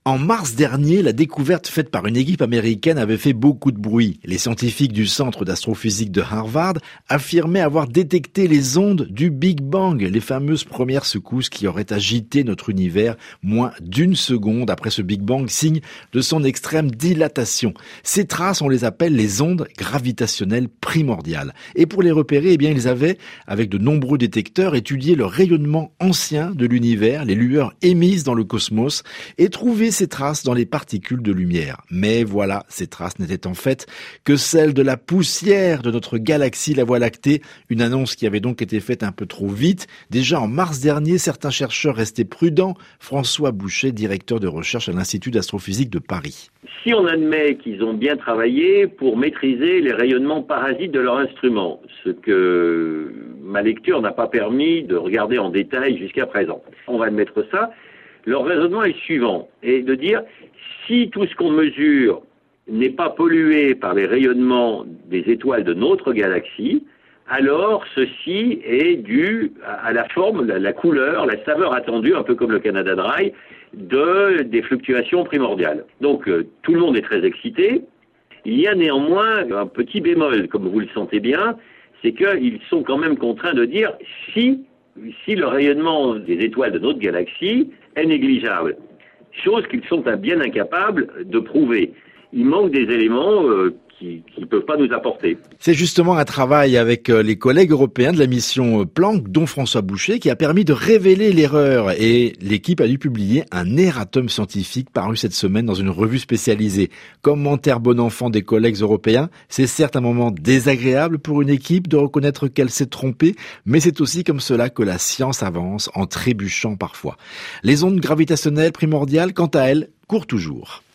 En mars dernier, la découverte faite par une équipe américaine avait fait beaucoup de bruit. Les scientifiques du Centre d'astrophysique de Harvard affirmaient avoir détecté les ondes du Big Bang, les fameuses premières secousses qui auraient agité notre univers moins d'une seconde après ce Big Bang, signe de son extrême dilatation. Ces traces, on les appelle les ondes gravitationnelles primordiales. Et pour les repérer, ils avaient, avec de nombreux détecteurs, étudié le rayonnement ancien de l'univers, les lueurs émises dans le cosmos, et trouvé ces traces dans les particules de lumière. Mais voilà, ces traces n'étaient en fait que celles de la poussière de notre galaxie, la Voie lactée. Une annonce qui avait donc été faite un peu trop vite. Déjà en mars dernier, certains chercheurs restaient prudents. François Boucher, directeur de recherche à l'Institut d'astrophysique de Paris. Si on admet qu'ils ont bien travaillé pour maîtriser les rayonnements parasites de leur instrument, ce que ma lecture n'a pas permis de regarder en détail jusqu'à présent, on va admettre ça. Leur raisonnement est suivant, et de dire, si tout ce qu'on mesure n'est pas pollué par les rayonnements des étoiles de notre galaxie, alors ceci est dû à la forme, la couleur, la saveur attendue, un peu comme le Canada Dry, des fluctuations primordiales. Donc tout le monde est très excité. Il y a néanmoins un petit bémol, comme vous le sentez bien, c'est qu'ils sont quand même contraints de dire si le rayonnement des étoiles de notre galaxie est négligeable, chose qu'ils sont bien incapables de prouver. Il manque des éléments qui ne peuvent pas nous apporter. C'est justement un travail avec les collègues européens de la mission Planck, dont François Boucher, qui a permis de révéler l'erreur. Et l'équipe a dû publier un erratum scientifique paru cette semaine dans une revue spécialisée. Commentaire bon enfant des collègues européens, c'est certes un moment désagréable pour une équipe de reconnaître qu'elle s'est trompée, mais c'est aussi comme cela que la science avance, en trébuchant parfois. Les ondes gravitationnelles primordiales, quant à elles, courent toujours.